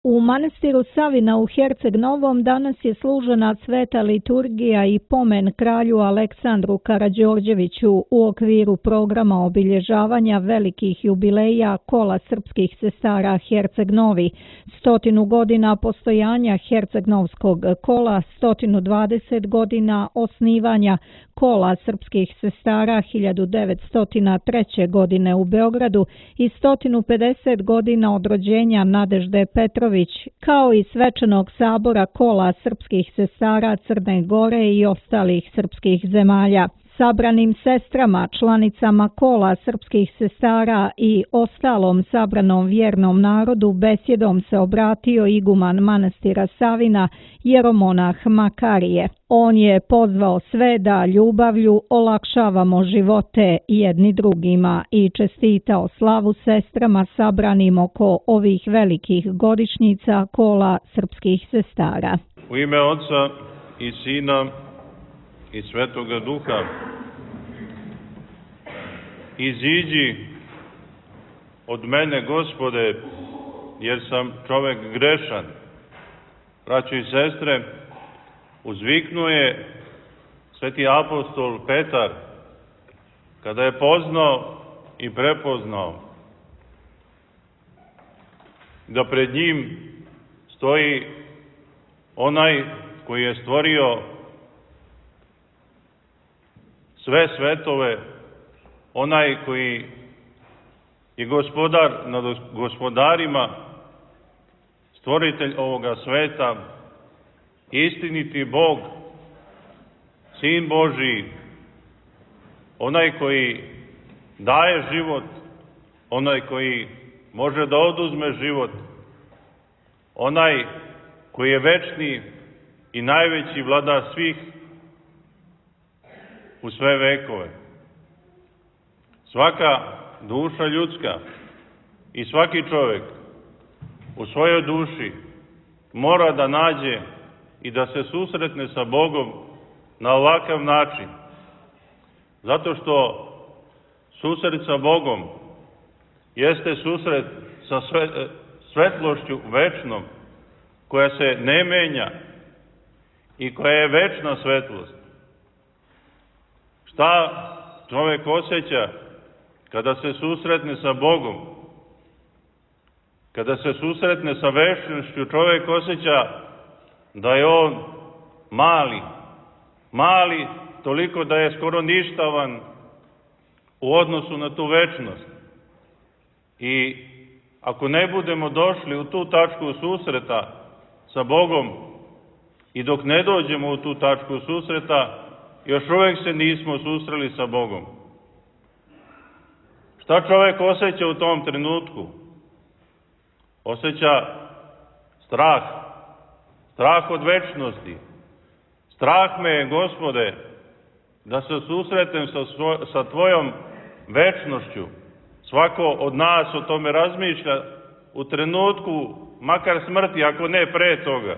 U manastiru Savina u Herceg Novom danas je služena sveta liturgija i pomen kralju Aleksandru Karađorđeviću u okviru programa obilježavanja velikih jubileja Kola srpskih sestara Herceg Novi, 100 godina postojanja Herceg-Novskog kola, 120 godina osnivanja Kola srpskih sestara 1903. godine u Beogradu i 150 godina od rođenja Nadežde Petrović, kao i svečanog sabora Kola srpskih sestara Crne Gore i ostalih srpskih zemalja. Sabranim sestrama, članicama Kola srpskih sestara i ostalom sabranom vjernom narodu besjedom se obratio iguman manastira Savina, jeromonah Makarije. On je pozvao sve da ljubavlju olakšavamo živote jedni drugima i čestitao slavu sestrama sabranim oko ovih velikih godišnjica Kola srpskih sestara. U ime Oca i Sina i Svetoga Duha, iziđi od mene, Gospode, jer sam čovek grešan. Braćo i sestre, uzviknuo je sveti apostol Petar, kada je poznao i prepoznao da pred njim stoji onaj koji je stvorio sve svetove, onaj koji je gospodar nad gospodarima, stvoritelj ovoga sveta, istiniti Bog, Sin Božiji, onaj koji daje život, onaj koji može da oduzme život, onaj koji je večni i najveći vladar svih u sve vekove. Svaka duša ljudska i svaki čovjek u svojoj duši mora da nađe i da se susretne sa Bogom na ovakav način. Zato što susret sa Bogom jeste susret sa svetlošću večnom, koja se ne menja i koja je večna svetlost. Šta čovjek osjeća kada se susretne sa Bogom? Kada se susretne sa večnošću, čovjek osjeća da je on mali toliko da je skoro ništavan u odnosu na tu večnost. I ako ne budemo došli u tu tačku susreta sa Bogom i dok ne dođemo u tu tačku susreta, još uvijek se nismo susreli sa Bogom. Šta čovjek osjeća u tom trenutku? Osjeća strah. Strah od večnosti. Strah me je, Gospode, da se susretnem sa Tvojom večnošću. Svako od nas o tome razmišlja u trenutku, makar smrti, ako ne pre toga.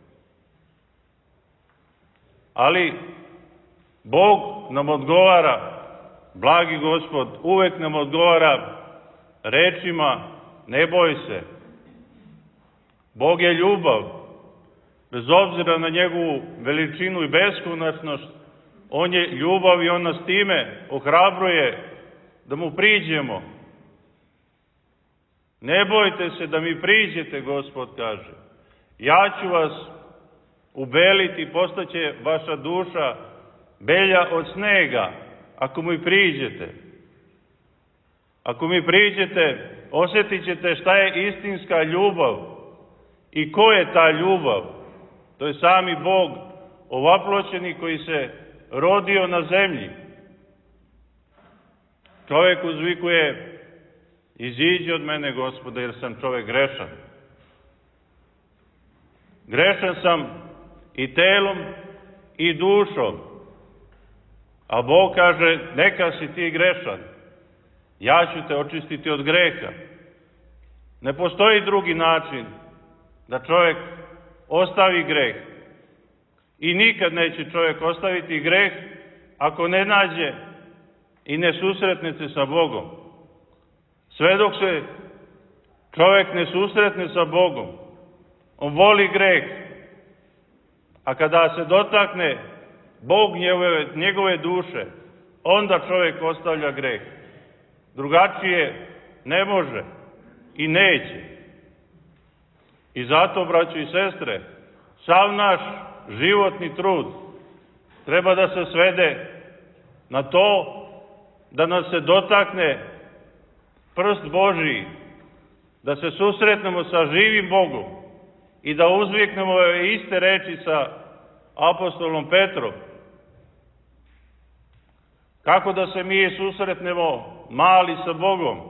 Ali Bog nam odgovara, blagi Gospod, uvek nam odgovara rečima: ne boj se. Bog je ljubav. Bez obzira na njegovu veličinu i beskonačnost, on je ljubav i on nas time ohrabruje da mu priđemo. Ne bojte se da mi priđete, Gospod kaže. Ja ću vas ubeliti, postaće vaša duša belja od snega, ako mi priđete. Ako mi priđete, osjetit ćete šta je istinska ljubav i ko je ta ljubav. To je sami Bog, ovaploćeni, koji se rodio na zemlji. Čovjek uzvikuje: iziđi od mene, Gospode, jer sam čovjek grešan. Grešan sam i telom i dušom. A Bog kaže: neka si ti grešan, ja ću te očistiti od greha. Ne postoji drugi način da čovjek ostavi greh. I nikad neće čovjek ostaviti greh ako ne nađe i ne susretne se sa Bogom. Sve dok se čovjek ne susretne sa Bogom, On voli greh. A kada se dotakne Bog njegove duše, onda čovjek ostavlja greh. Drugačije ne može i neće. I zato, braćo i sestre, sav naš životni trud treba da se svede na to da nas se dotakne prst Božiji, da se susretnemo sa živim Bogom i da uzviknemo ove iste reči sa apostolom Petrom. Kako da se mi susretnemo mali sa Bogom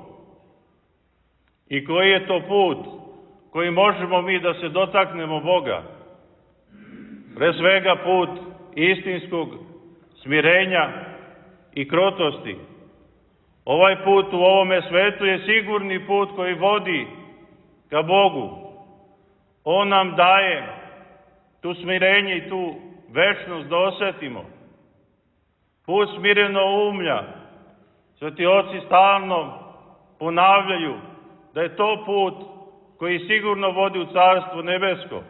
i koji je to put koji možemo mi da se dotaknemo Boga? Pre svega put istinskog smirenja i krotosti. Ovaj put u ovome svetu je sigurni put koji vodi ka Bogu. On nam daje tu smirenje i tu večnost da osetimo. Put smirenoumlja. Sveti oci stalno ponavljaju da je to put koji sigurno vodi u Carstvo nebesko.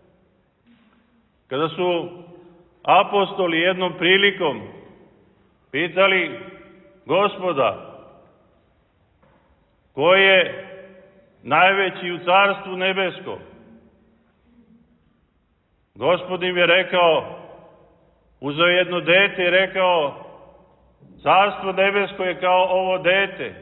Kada su apostoli jednom prilikom pitali Gospoda, ko je najveći u Carstvu nebesko? Gospod im je rekao, uzeo jedno dete i rekao, Carstvo nebesko je kao ovo dete.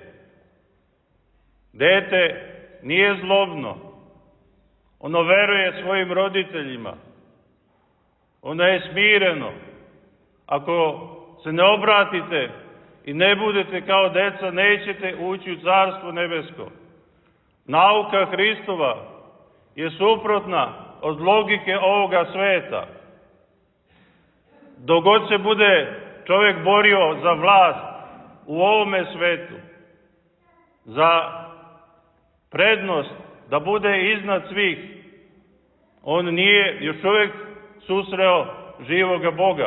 Dete nije zlobno. Ono veruje svojim roditeljima. Ono je smireno. Ako se ne obratite i ne budete kao deca, nećete ući u Carstvo nebesko. Nauka Hristova je suprotna od logike ovoga sveta. Dok god se bude čovjek borio za vlast u ovome svetu, za prednost da bude iznad svih, on nije još uvijek susreo živoga Boga.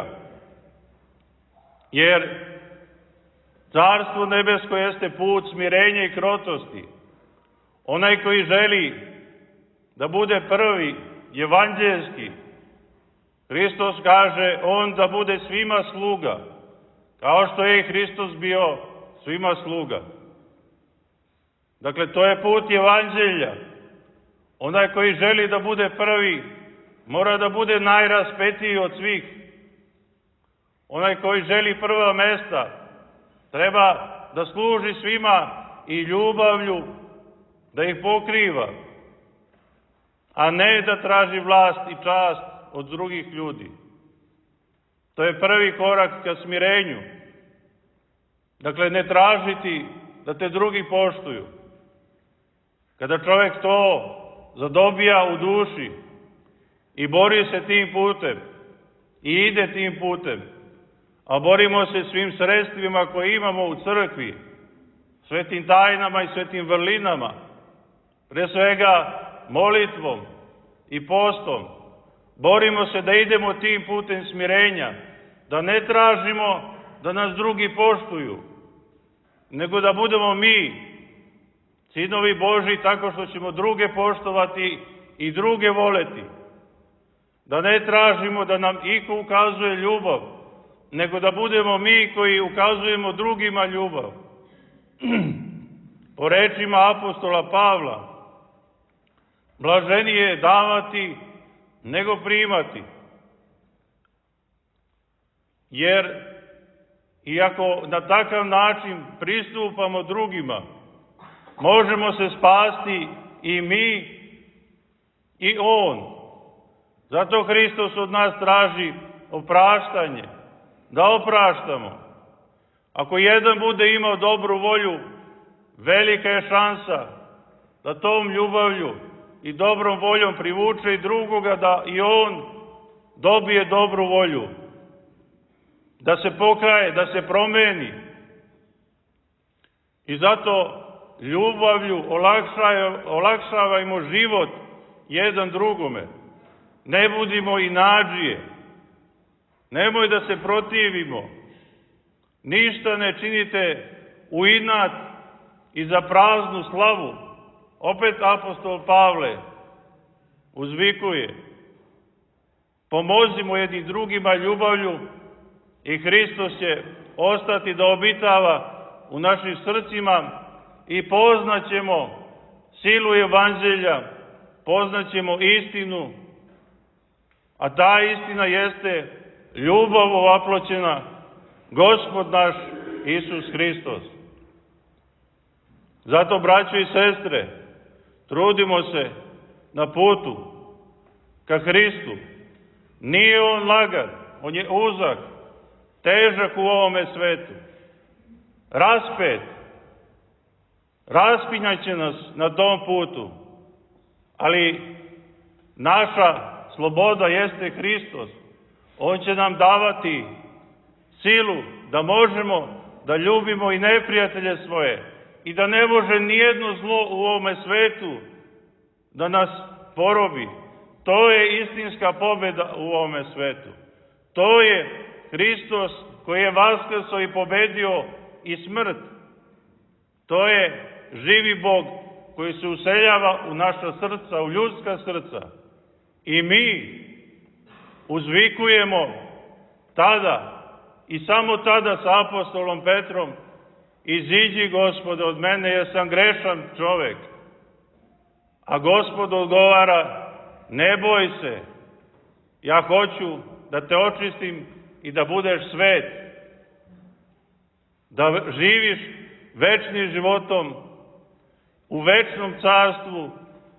Jer Carstvo nebesko jeste put smirenja i krotosti. Onaj koji želi da bude prvi, evanđelski, Hristos kaže, on da bude svima sluga, kao što je i Hristos bio svima sluga. Dakle, to je put evanđelja. Onaj koji želi da bude prvi, mora da bude najraspetiji od svih. Onaj koji želi prva mesta, treba da služi svima i ljubavlju, da ih pokriva, a ne da traži vlast i čast od drugih ljudi. To je prvi korak ka smirenju. Dakle, ne tražiti da te drugi poštuju. Kada čovjek to zadobija u duši i bori se tim putem i ide tim putem, a borimo se svim sredstvima koje imamo u crkvi, svetim tajnama i svetim vrlinama, pre svega molitvom i postom, borimo se da idemo tim putem smirenja, da ne tražimo da nas drugi poštuju, nego da budemo mi sinovi Božji tako što ćemo druge poštovati i druge voleti. Da ne tražimo da nam iko ukazuje ljubav, nego da budemo mi koji ukazujemo drugima ljubav. Po rečima apostola Pavla, blaženije je davati nego primati. Jer iako na takav način pristupamo drugima, možemo se spasti i mi i on. Zato Hristos od nas traži opraštanje, da opraštamo. Ako jedan bude imao dobru volju, velika je šansa da tom ljubavlju i dobrom voljom privuče i drugoga, da i on dobije dobru volju, da se pokaje, da se promeni. I zato ljubavlju olakšavajmo život jedan drugome. Ne budimo inadžije. Nemoj da se protivimo. Ništa ne činite u inat i za praznu slavu. Opet apostol Pavle uzvikuje: pomozimo jedni drugima ljubavlju i Hristos će ostati da obitava u našim srcima i poznaćemo silu Evanđelja, poznaćemo istinu, a ta istina jeste ljubav ovaploćena, Gospod naš Isus Hristos. Zato, braćo i sestre, trudimo se na putu ka Hristu. Nije on lagan, on je uzak, težak u ovome svetu, raspet, raspinjaće nas na tom putu, ali naša sloboda jeste Hristos. On će nam davati silu da možemo da ljubimo i neprijatelje svoje i da ne može nijedno zlo u ovome svetu da nas porobi. To je istinska pobjeda u ovome svetu. To je Hristos koji je vaskrso i pobedio i smrt. To je živi Bog koji se useljava u naša srca, u ljudska srca. I mi uzvikujemo tada i samo tada sa apostolom Petrom: iziđi, Gospode, od mene, jer sam grešan čovek. A Gospod odgovara: ne boj se, ja hoću da te očistim i da budeš svet, da živiš večnim životom u večnom carstvu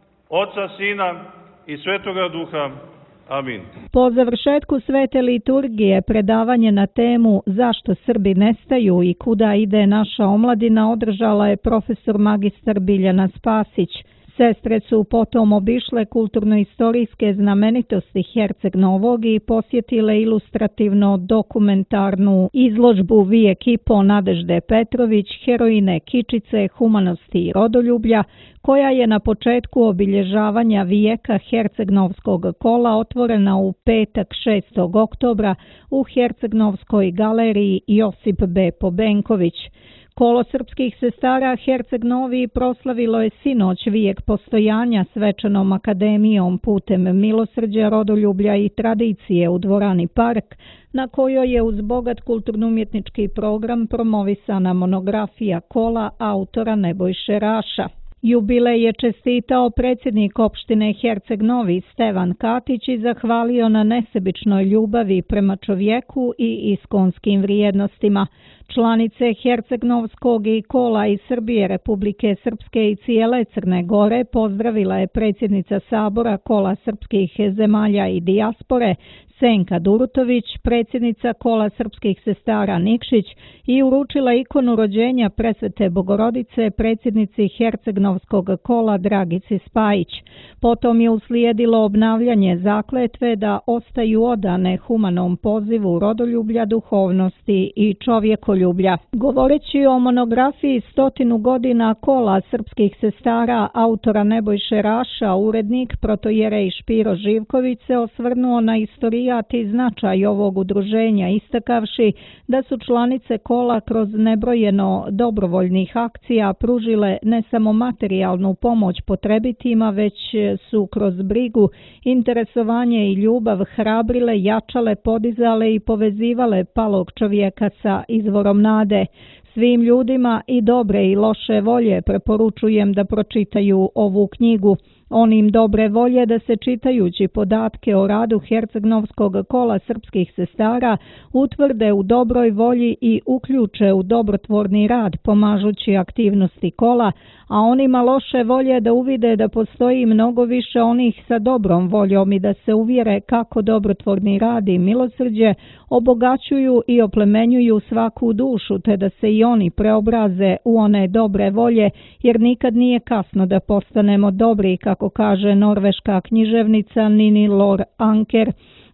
Oca, Sina i Svetoga Duha. Amin. Po završetku svete liturgije predavanje na temu Zašto Srbi nestaju i kuda ide naša omladina održala je profesor magistar Biljana Spasić. Sestre su potom obišle kulturno-istorijske znamenitosti Herceg Novog i posjetile ilustrativno dokumentarnu izložbu Vie Kipo Nadežde Petrović, heroine Kičice, humanosti i rodoljublja, koja je na početku obilježavanja vijeka Herceg-Novskog kola otvorena u petak 6. oktobra u Herceg-Novskoj galeriji Josip B. Pobenković. Kolo srpskih sestara Herceg Novi proslavilo je sinoć vijek postojanja svečanom akademijom putem milosrđa, rodoljublja i tradicije u dvorani Park, na kojoj je uz bogat kulturno-umjetnički program promovisana monografija kola autora Nebojše Raša. Jubilej je čestitao predsjednik opštine Herceg Novi Stevan Katić i zahvalio na nesebičnoj ljubavi prema čovjeku i iskonskim vrijednostima. Članice Herceg-Novskog i kola iz Srbije, Republike Srpske i cijele Crne Gore pozdravila je predsjednica Sabora kola srpskih zemalja i dijaspore Senka Durutović, predsjednica kola srpskih sestara Nikšić i uručila ikonu rođenja Presvete Bogorodice predsjednici Herceg-Novskog kola Dragici Spajić. Potom je uslijedilo obnavljanje zakletve da ostaju odane humanom pozivu rodoljublja, duhovnosti i čovjekoljublja. Govoreći o monografiji 100 godina kola srpskih sestara autora Nebojše Raša, urednik protojerej Špiro Živković se osvrnuo na istorijat i značaj ovog udruženja, istakavši da su članice kola kroz nebrojeno dobrovoljnih akcija pružile ne samo materijalnu pomoć potrebitima, već su kroz brigu, interesovanje i ljubav hrabrile, jačale, podizale i povezivale palog čovjeka sa izvorom nade. Svim ljudima i dobre i loše volje preporučujem da pročitaju ovu knjigu. Onim dobre volje da se čitajući podatke o radu Herceg-Novskog kola srpskih sestara utvrde u dobroj volji i uključe u dobrotvorni rad pomažući aktivnosti kola, a onima loše volje da uvide da postoji mnogo više onih sa dobrom voljom i da se uvjere kako dobrotvorni rad i milosrđe obogaćuju i oplemenjuju svaku dušu, te da se i oni preobraze u one dobre volje, jer nikad nije kasno da postanemo dobri, kako kaže norveška književnica Nini Lor Anker.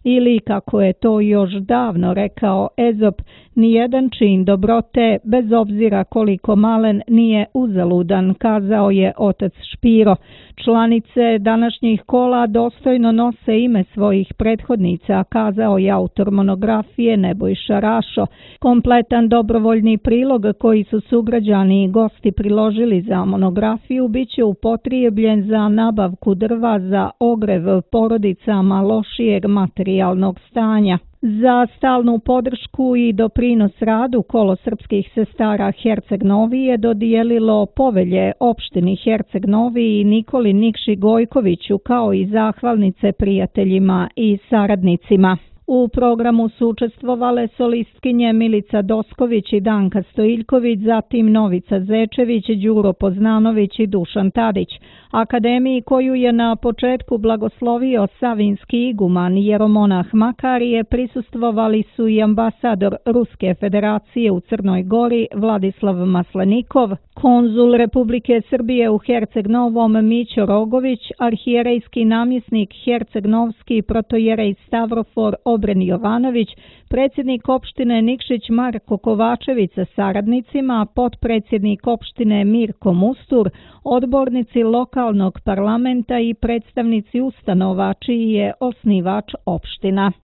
ili, kako je to još davno rekao Ezop, nijedan čin dobrote, bez obzira koliko malen, nije uzaludan, kazao je otac Špiro. Članice današnjih kola dostojno nose ime svojih prethodnica, kazao je autor monografije Nebojša Rašo. Kompletan dobrovoljni prilog koji su sugrađani i gosti priložili za monografiju biće upotrijebljen za nabavku drva za ogrev porodicama lošijeg materijalnog stanja. Za stalnu podršku i doprinos radu Kolo srpskih sestara Herceg Novi je dodijelilo povelje opštini Herceg Novi i Nikoli Nikši Gojkoviću, kao i zahvalnice prijateljima i saradnicima. U programu su učestvovale solistkinje Milica Dosković i Danka Stojiljković, zatim Novica Zečević, Đuro Poznanović i Dušan Tadić. Akademiji, koju je na početku blagoslovio savinski iguman jeromonah Makarije, prisustvovali su i ambasador Ruske federacije u Crnoj Gori Vladislav Maslenikov, konzul Republike Srbije u Herceg Novom Mićo Rogović, arhijerejski namjesnik Herceg Novski protojerej Stavrofor Obren Jovanović, predsjednik opštine Nikšić Marko Kovačević sa saradnicima, potpredsjednik opštine Mirko Mustur, odbornici lokalnog parlamenta i predstavnici ustanova čiji je osnivač opština.